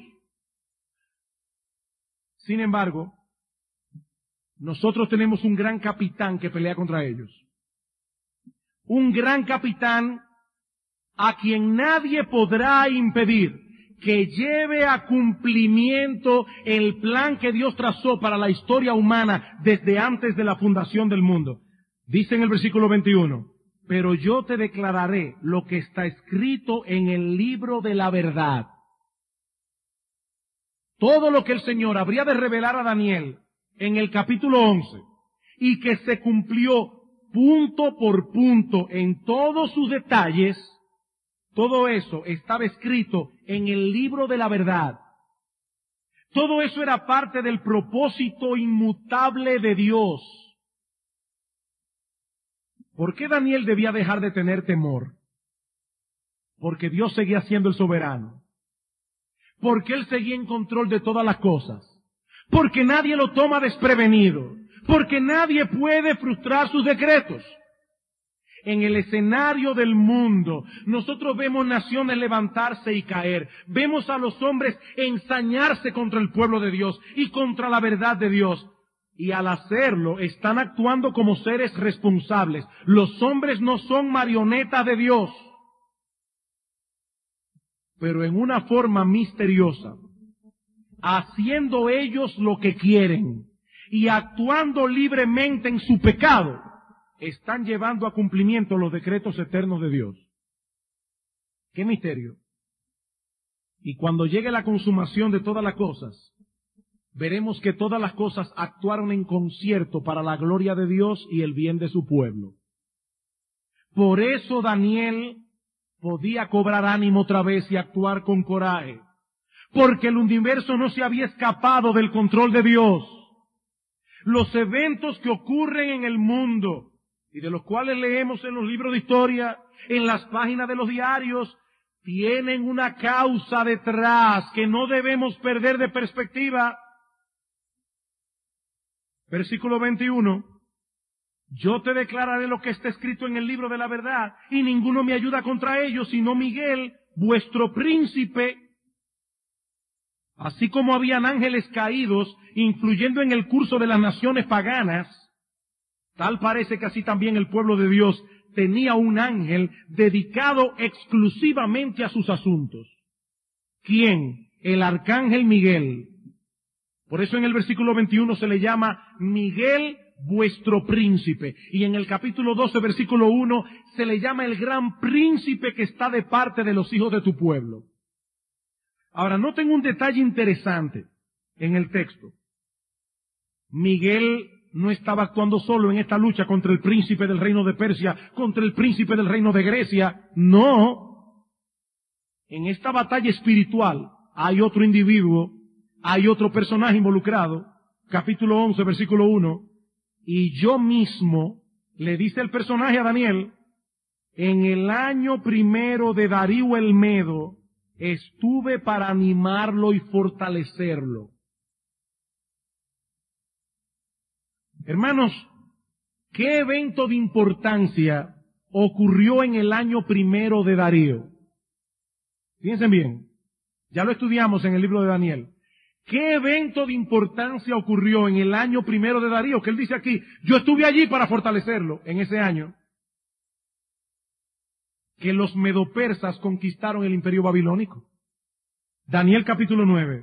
Sin embargo, nosotros tenemos un gran capitán que pelea contra ellos. Un gran capitán a quien nadie podrá impedir que lleve a cumplimiento el plan que Dios trazó para la historia humana desde antes de la fundación del mundo. Dice en el versículo 21, pero yo te declararé lo que está escrito en el libro de la verdad. Todo lo que el Señor habría de revelar a Daniel en el capítulo 11 y que se cumplió punto por punto en todos sus detalles, todo eso estaba escrito en el libro de la verdad. Todo eso era parte del propósito inmutable de Dios. ¿Por qué Daniel debía dejar de tener temor? Porque Dios seguía siendo el soberano. Porque Él seguía en control de todas las cosas. Porque nadie lo toma desprevenido. Porque nadie puede frustrar sus decretos. En el escenario del mundo, nosotros vemos naciones levantarse y caer. Vemos a los hombres ensañarse contra el pueblo de Dios y contra la verdad de Dios. Y al hacerlo, están actuando como seres responsables. Los hombres no son marionetas de Dios. pero en una forma misteriosa, haciendo ellos lo que quieren y actuando libremente en su pecado, están llevando a cumplimiento los decretos eternos de Dios. ¡Qué misterio! Y cuando llegue la consumación de todas las cosas, veremos que todas las cosas actuaron en concierto para la gloria de Dios y el bien de su pueblo. Por eso Daniel podía cobrar ánimo otra vez y actuar con coraje, porque el universo no se había escapado del control de Dios. Los eventos que ocurren en el mundo y de los cuales leemos en los libros de historia, en las páginas de los diarios, tienen una causa detrás que no debemos perder de perspectiva. Versículo 21. Yo te declararé lo que está escrito en el libro de la verdad, y ninguno me ayuda contra ellos, sino Miguel, vuestro príncipe. Así como habían ángeles caídos, influyendo en el curso de las naciones paganas, tal parece que así también el pueblo de Dios tenía un ángel dedicado exclusivamente a sus asuntos. ¿Quién? El arcángel Miguel. Por eso en el versículo 21 se le llama Miguel, vuestro príncipe. Y en el capítulo 12, versículo 1, se le llama el gran príncipe que está de parte de los hijos de tu pueblo. Ahora, noten un detalle interesante en el texto. Miguel no estaba actuando solo en esta lucha contra el príncipe del reino de Persia, contra el príncipe del reino de Grecia. No. En esta batalla espiritual hay otro individuo, hay otro personaje involucrado. Capítulo 11, versículo 1. Y yo mismo, le dice el personaje a Daniel, en el año primero de Darío el Medo, estuve para animarlo y fortalecerlo. Hermanos, ¿qué evento de importancia ocurrió en el año primero de Darío? Fíjense bien, ya lo estudiamos en el libro de Daniel. ¿Qué evento de importancia ocurrió en el año primero de Darío? Que él dice aquí, yo estuve allí para fortalecerlo en ese año. Que los medopersas conquistaron el imperio babilónico. Daniel capítulo 9.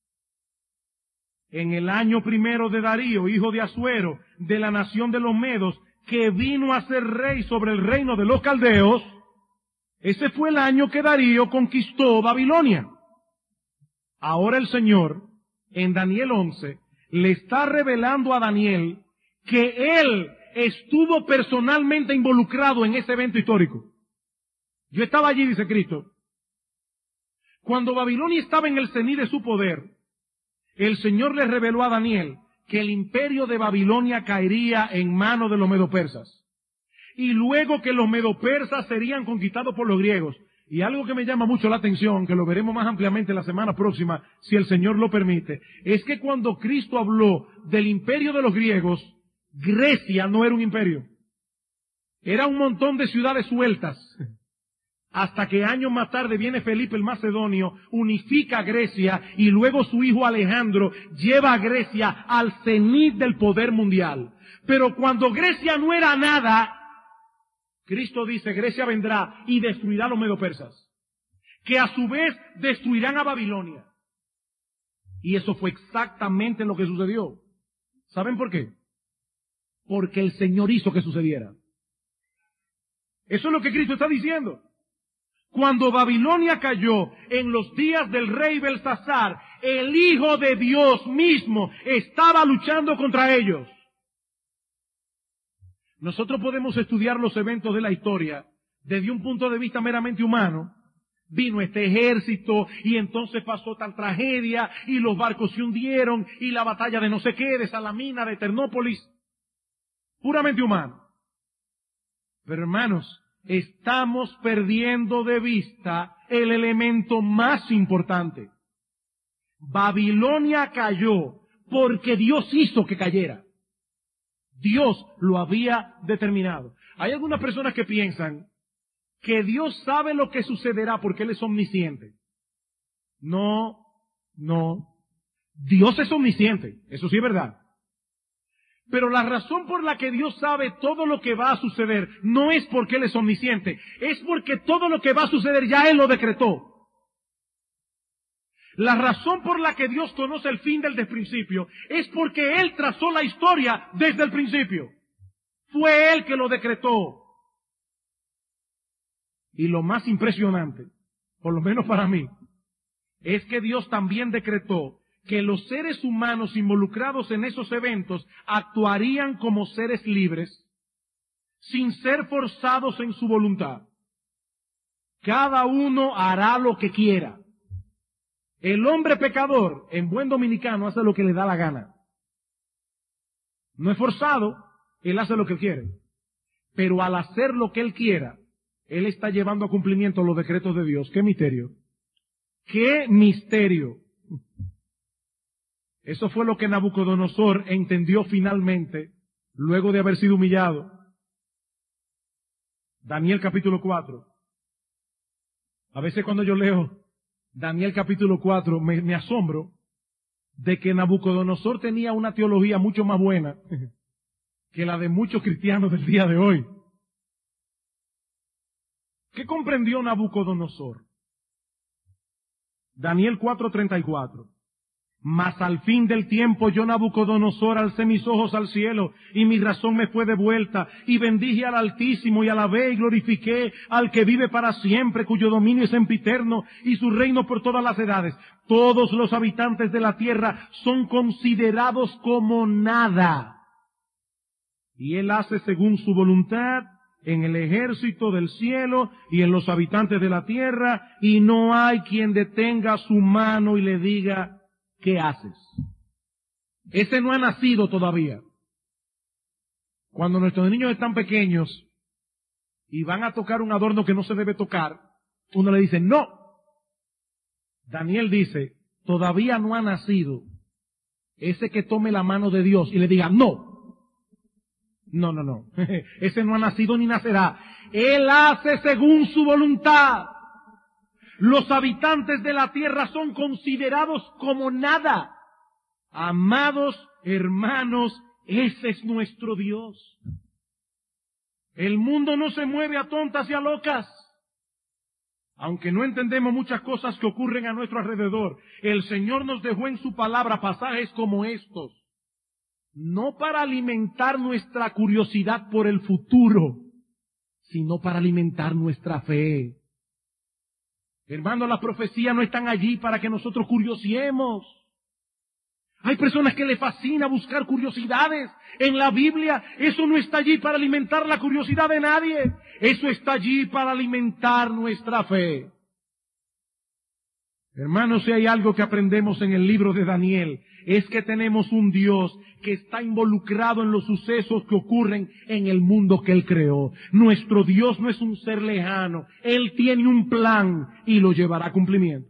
En el año primero de Darío, hijo de Asuero, de la nación de los medos, que vino a ser rey sobre el reino de los caldeos, ese fue el año que Darío conquistó Babilonia. Ahora el Señor, en Daniel 11, le está revelando a Daniel que él estuvo personalmente involucrado en ese evento histórico. Yo estaba allí, dice Cristo. Cuando Babilonia estaba en el cenit de su poder, el Señor le reveló a Daniel que el imperio de Babilonia caería en manos de los medopersas. Y luego que los medopersas serían conquistados por los griegos. Y algo que me llama mucho la atención, que lo veremos más ampliamente la semana próxima, si el Señor lo permite, es que cuando Cristo habló del imperio de los griegos, Grecia no era un imperio. Era un montón de ciudades sueltas. Hasta que años más tarde viene Felipe el Macedonio, unifica a Grecia y luego su hijo Alejandro lleva a Grecia al cenit del poder mundial. Pero cuando Grecia no era nada, Cristo dice, Grecia vendrá y destruirá a los medopersas, que a su vez destruirán a Babilonia. Y eso fue exactamente lo que sucedió. ¿Saben por qué? Porque el Señor hizo que sucediera. Eso es lo que Cristo está diciendo. Cuando Babilonia cayó en los días del rey Belsasar, el Hijo de Dios mismo estaba luchando contra ellos. Nosotros podemos estudiar los eventos de la historia desde un punto de vista meramente humano. Vino este ejército y entonces pasó tal tragedia y los barcos se hundieron y la batalla de no sé qué, de Salamina, de Ternópolis. Puramente humano. Pero hermanos, estamos perdiendo de vista el elemento más importante. Babilonia cayó porque Dios hizo que cayera. Dios lo había determinado. Hay algunas personas que piensan que Dios sabe lo que sucederá porque Él es omnisciente. No. Dios es omnisciente, eso sí es verdad. Pero la razón por la que Dios sabe todo lo que va a suceder no es porque Él es omnisciente, es porque todo lo que va a suceder ya Él lo decretó. La razón por la que Dios conoce el fin del principio es porque Él trazó la historia desde el principio. Fue Él que lo decretó. Y lo más impresionante, por lo menos para mí, es que Dios también decretó que los seres humanos involucrados en esos eventos actuarían como seres libres, sin ser forzados en su voluntad. Cada uno hará lo que quiera. El hombre pecador, en buen dominicano, hace lo que le da la gana. No es forzado, él hace lo que quiere. Pero al hacer lo que él quiera, él está llevando a cumplimiento los decretos de Dios. ¡Qué misterio! ¡Qué misterio! Eso fue lo que Nabucodonosor entendió finalmente, luego de haber sido humillado. Daniel capítulo 4. A veces cuando yo leo Daniel capítulo 4 me asombro de que Nabucodonosor tenía una teología mucho más buena que la de muchos cristianos del día de hoy. ¿Qué comprendió Nabucodonosor? Daniel 4:34. Mas al fin del tiempo yo, Nabucodonosor, alcé mis ojos al cielo, y mi razón me fue devuelta, y bendije al Altísimo, y alabé y glorifiqué al que vive para siempre, cuyo dominio es sempiterno, y su reino por todas las edades. Todos los habitantes de la tierra son considerados como nada. Y Él hace según su voluntad en el ejército del cielo y en los habitantes de la tierra, y no hay quien detenga su mano y le diga: ¿qué haces? Ese no ha nacido todavía. Cuando nuestros niños están pequeños y van a tocar un adorno que no se debe tocar, uno le dice no. Daniel dice, todavía no ha nacido ese que tome la mano de Dios y le diga no. No. Ese no ha nacido ni nacerá. Él hace según su voluntad. Los habitantes de la tierra son considerados como nada. Amados hermanos, ese es nuestro Dios. El mundo no se mueve a tontas y a locas. Aunque no entendemos muchas cosas que ocurren a nuestro alrededor, el Señor nos dejó en su palabra pasajes como estos. No para alimentar nuestra curiosidad por el futuro, sino para alimentar nuestra fe. Hermano, las profecías no están allí para que nosotros curiosiemos. Hay personas que les fascina buscar curiosidades en la Biblia. Eso no está allí para alimentar la curiosidad de nadie. Eso está allí para alimentar nuestra fe. Hermanos, si hay algo que aprendemos en el libro de Daniel, es que tenemos un Dios que está involucrado en los sucesos que ocurren en el mundo que Él creó. Nuestro Dios no es un ser lejano. Él tiene un plan y lo llevará a cumplimiento.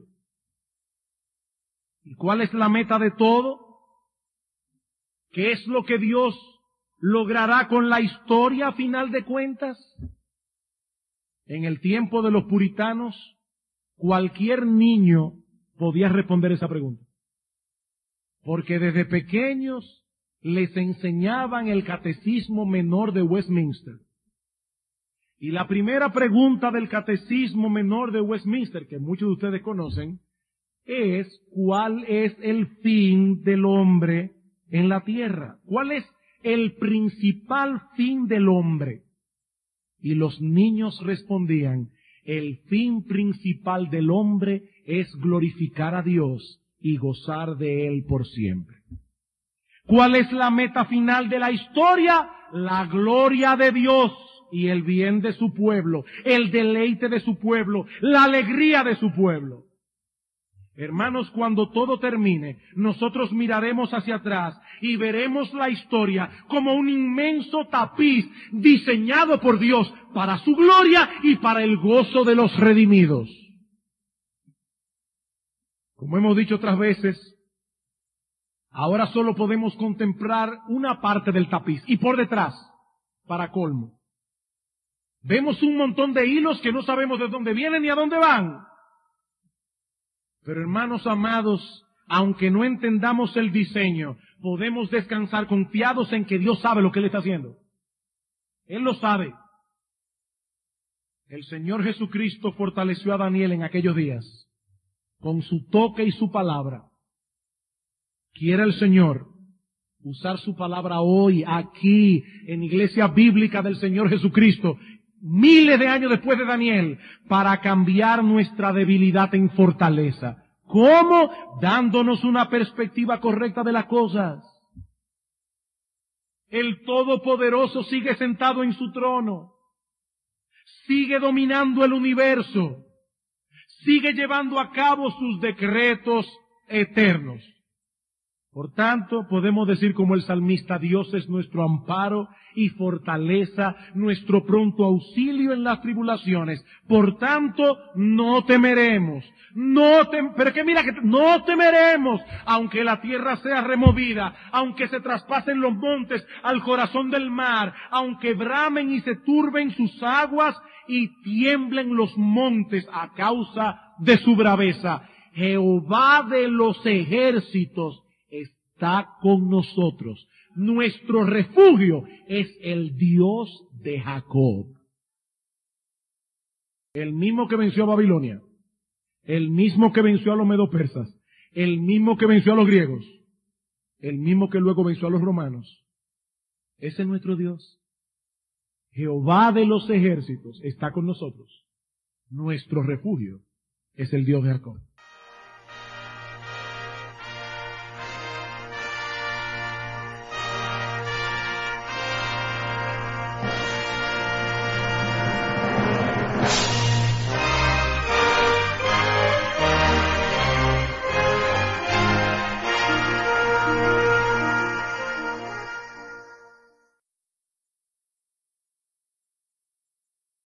¿Y cuál es la meta de todo? ¿Qué es lo que Dios logrará con la historia a final de cuentas? En el tiempo de los puritanos, cualquier niño podía responder esa pregunta. Porque desde pequeños les enseñaban el catecismo menor de Westminster. Y la primera pregunta del catecismo menor de Westminster, que muchos de ustedes conocen, es ¿cuál es el fin del hombre en la tierra? ¿Cuál es el principal fin del hombre? Y los niños respondían, el fin principal del hombre es glorificar a Dios y gozar de Él por siempre. ¿Cuál es la meta final de la historia? La gloria de Dios y el bien de su pueblo, el deleite de su pueblo, la alegría de su pueblo. Hermanos, cuando todo termine, nosotros miraremos hacia atrás y veremos la historia como un inmenso tapiz diseñado por Dios para su gloria y para el gozo de los redimidos. Como hemos dicho otras veces, ahora solo podemos contemplar una parte del tapiz y por detrás, para colmo, vemos un montón de hilos que no sabemos de dónde vienen ni a dónde van. Pero hermanos amados, aunque no entendamos el diseño, podemos descansar confiados en que Dios sabe lo que Él está haciendo. Él lo sabe. El Señor Jesucristo fortaleció a Daniel en aquellos días con su toque y su palabra. Quiera el Señor usar su palabra hoy, aquí, en Iglesia Bíblica del Señor Jesucristo, miles de años después de Daniel, para cambiar nuestra debilidad en fortaleza. ¿Cómo? Dándonos una perspectiva correcta de las cosas. El Todopoderoso sigue sentado en su trono, sigue dominando el universo, sigue llevando a cabo sus decretos eternos. Por tanto, podemos decir como el salmista, Dios es nuestro amparo y fortaleza, nuestro pronto auxilio en las tribulaciones. Por tanto, no temeremos. No temeremos, aunque la tierra sea removida, aunque se traspasen los montes al corazón del mar, aunque bramen y se turben sus aguas y tiemblen los montes a causa de su braveza. Jehová de los ejércitos está con nosotros. Nuestro refugio es el Dios de Jacob. El mismo que venció a Babilonia, el mismo que venció a los medo-persas, el mismo que venció a los griegos, el mismo que luego venció a los romanos. Ese es nuestro Dios. Jehová de los ejércitos está con nosotros. Nuestro refugio es el Dios de Jacob.